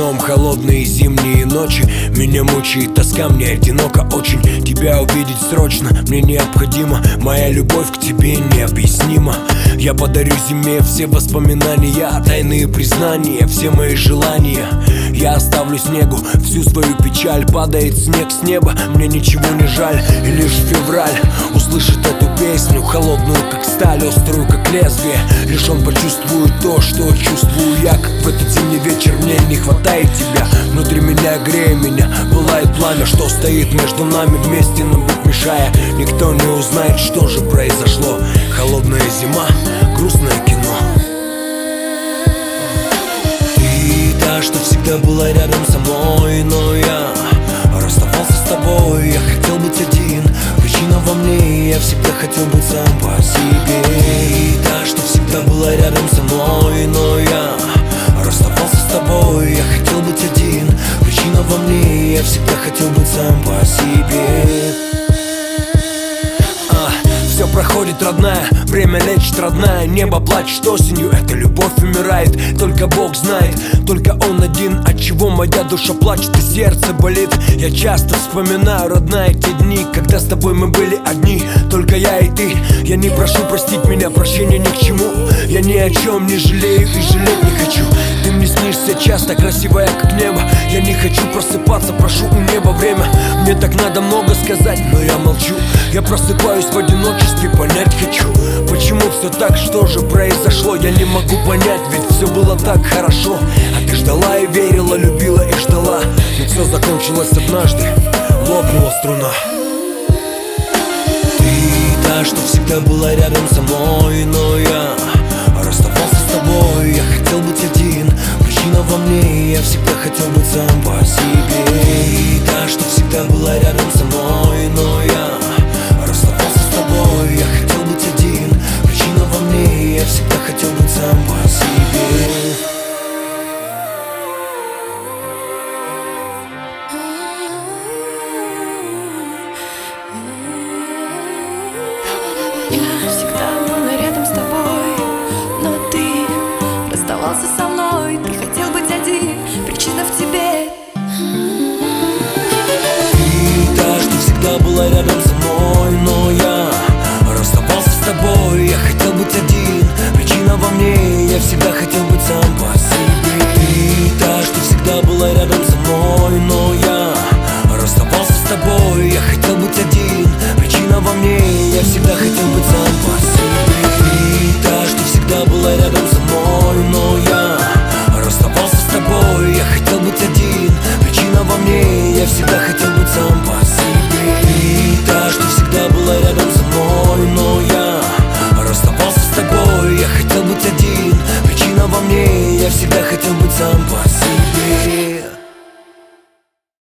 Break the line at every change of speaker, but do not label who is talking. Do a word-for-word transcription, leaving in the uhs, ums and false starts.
окном холодные зимние ночи. Меня мучает тоска, мне одиноко очень. Тебя увидеть срочно, мне необходимо. Моя любовь к тебе необъяснима. Я подарю зиме все воспоминания, тайные признания, все мои желания. Я оставлю снегу всю свою печаль. Падает снег с неба, мне ничего не жаль. И лишь февраль услышит эту песню, холодную как сталь, острую как лезвие. Лишь он почувствует то, что чувствую я. Как в этот зимний вечер мне не хватает тебя. Внутри меня, грея меня, пылает пламя, что стоит между нами, вместе нам быть мешая. Никто не узнает, что же произошло. Холодная зима, грустное кино. Ты та, что всегда была рядом со мной, но я расставался с тобой. Я хотел быть один, причина во мне. Я всегда хотел быть сам по себе. Ты та, что всегда была рядом со мной, но я расставался с тобой. Я хотел быть один, причина во мне. Я всегда хотел быть сам по себе. Все проходит, родная, время лечит, родная. Небо плачет осенью, эта любовь умирает. Только Бог знает, только Он один, от чего моя душа плачет и сердце болит. Я часто вспоминаю, родная, те дни, когда с тобой мы были одни, только я и ты. Я не прошу простить меня, прощения ни к чему. Я ни о чем не жалею и жалеть не хочу. Ты мне снишься часто, красивая как небо. Я не хочу просыпаться, прошу у неба время. Мне так надо много сказать, но я молчу. Я просыпаюсь в одиночестве, понять хочу, почему все так, что же произошло. Я не могу понять, ведь все было так хорошо. А ты ждала и верила, любила и ждала. Ведь все закончилось однажды, лопнула струна. Ты та, что всегда была рядом со мной, но я расставался с тобой. Я хотел быть один, причина во мне. Я всегда хотел быть сам по себе. Ты та, что всегда была рядом со мной, но я расставался с тобой. Я хотел быть один, причина во мне. Я всегда хотел быть сам по себе.
Я всегда была рядом с тобой, но ты расставался со мной. Ты хотел быть один, причина в тебе.
Ты та, что всегда была рядом со мной, но я расставался с тобой. Я хотел быть один, причина во мне. Я всегда хотел быть сам по себе. Ты та, что всегда была рядом со мной, но я расставался с тобой. Я хотел быть один, причина во мне. Я всегда хотел быть сам по себе. Ты та, что всегда была рядом со мной, но я расставался с тобой. Я хотел быть один, причина во мне. Я всегда